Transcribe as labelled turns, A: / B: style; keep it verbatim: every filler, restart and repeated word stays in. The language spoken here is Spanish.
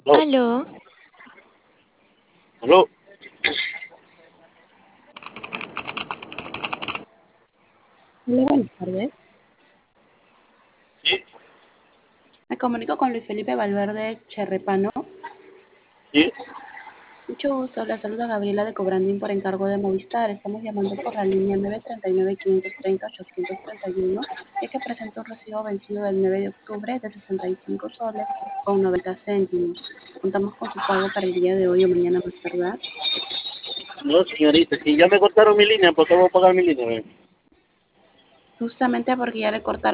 A: Aló,
B: Aló,
A: aló.
C: Hola, buenas tardes.
A: Sí,
C: Me comunico con Luis Felipe Valverde Cherrepano.
A: sí.
C: Mucho gusto, la saluda Gabriela de Cobrandín por encargo de Movistar. Estamos llamando por la línea nueve tres nueve, cinco tres cero, ocho tres uno, ya que presenta un recibo vencido del nueve de octubre de sesenta y cinco soles con noventa céntimos. Contamos con su pago para el día de hoy o mañana más tardar.
A: No, señorita, si ya me cortaron mi línea, ¿por qué voy a pagar mi línea?
C: Justamente porque ya le cortaron